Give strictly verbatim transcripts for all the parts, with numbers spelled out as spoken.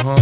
Uh-huh.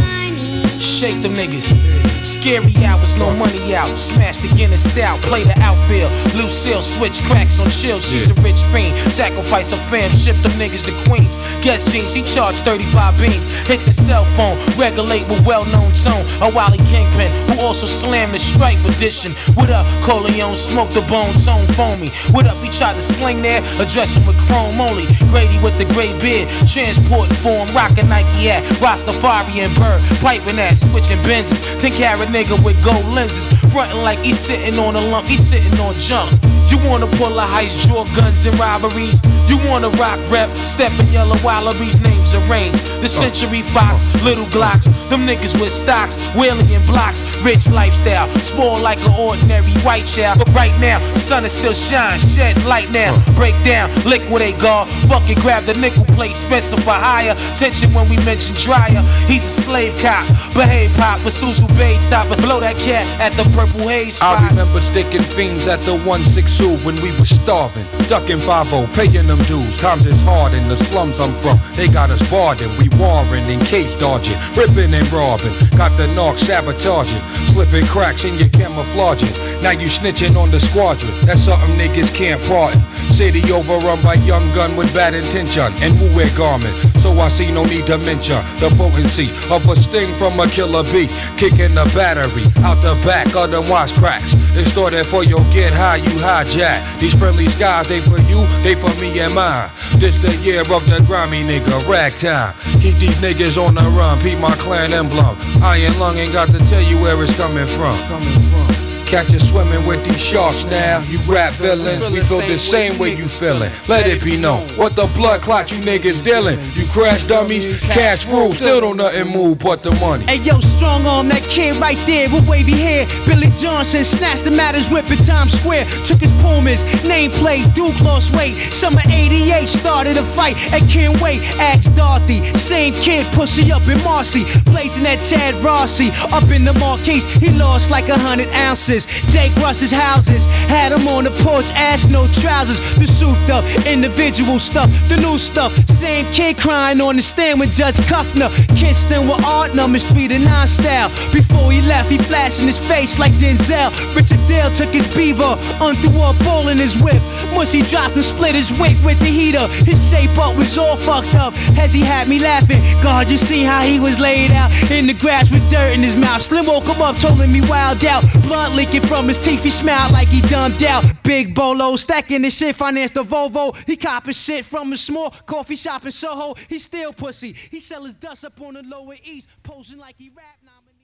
Shake them niggas. Scary hours, no money out. Smash the Guinness stout, play the outfield. Lucille switch cracks on chill. She's a rich fiend. Sacrifice her fam, ship them niggas to Queens. Guess jeans, he charged thirty-five beans. Hit the cell phone, regulate with well-known tone. A Wally Kingpin, who also slammed the Stripe edition. What up, Corleone, smoke the bone, tone foamy. What up, he tried to sling there, address him with chrome only. Grady with the gray beard, transporting for him, rockin' Nike hat. Rastafari and Bird, piping that, switching Benzes. ten carat nigga with gold lenses, frontin' like he's sitting on a lump, he's sitting on junk. You wanna pull a heist, draw guns and robberies. You wanna rock rep, step in yellow wallabies, names arranged. The Century Fox, little Glocks, them niggas with stocks, wheeling in blocks, rich lifestyle, small like an ordinary white child. But right now, sun is still shine, shedding light now. Break down, liquidate guard, fuck it, grab the nickel plate, Spencer for hire. Tension when we mention Dryer, he's a slave cop, behave pop, but Susu Bade stop and blow that cat at the Purple Haze spot. I remember sticking fiends at the one six two when we was starving, ducking five oh, paying them dues. Times is hard in the slums I'm from, they got us barred and we warring in case dodging, ripping and robbing. Got the narc sabotaging, slipping cracks in your camouflaging. Now you snitching on the squadron, that's something niggas can't pardon. City overrun by young gun with bad intention and woo wear garment. So I see no need to mention the potency of a sting from a killer bee. Kicking the battery out the back of them watch cracks. Extorted for your get high, you hijack. These friendly skies, they for you, they for me and mine. This the year of the grimy nigga, ragtime. Keep these niggas on the run, peep my clan emblem. Iron lung ain't got to tell you where it's coming from. Coming from. Catch you swimming with these sharks now. You rap villains, we feel the same way you feeling. Let it be known, what the blood clot you niggas dealing. You crash dummies, cash rules, still don't nothing move but the money. Hey yo, strong arm, that kid right there with wavy hair. Billy Johnson snatched the Matters whip in Times Square. Took his Pumas, nameplate, Duke lost weight. Summer eighty-eight started a fight at Can't Wait. Ask Dorothy, same kid, pussy up in Marcy. Blazing that Ted Rossi, up in the Marquise. He lost like a hundred ounces. Jake Russ's houses, had him on the porch, ass no trousers. The souped up, individual stuff, the new stuff. Same kid crying on the stand with Judge Kuffner. Kissed him with art numbers, three to nine style. Before he left, he flashed in his face like Denzel. Richard Dale took his beaver, undrew a ball in his whip. Mushy dropped and split his wig with the heater. His shape up was all fucked up, as he had me laughing. God, you see how he was laid out in the grass with dirt in his mouth. Slim woke him up, told him he wild out. Blood leaking from his teeth, he smiled like he dumbed out. Big Bolo, stacking his shit, financed the Volvo. He copping shit from a small coffee shop in Soho. He still pussy, he sell his dust up on the Lower East, posing like he rap nominated.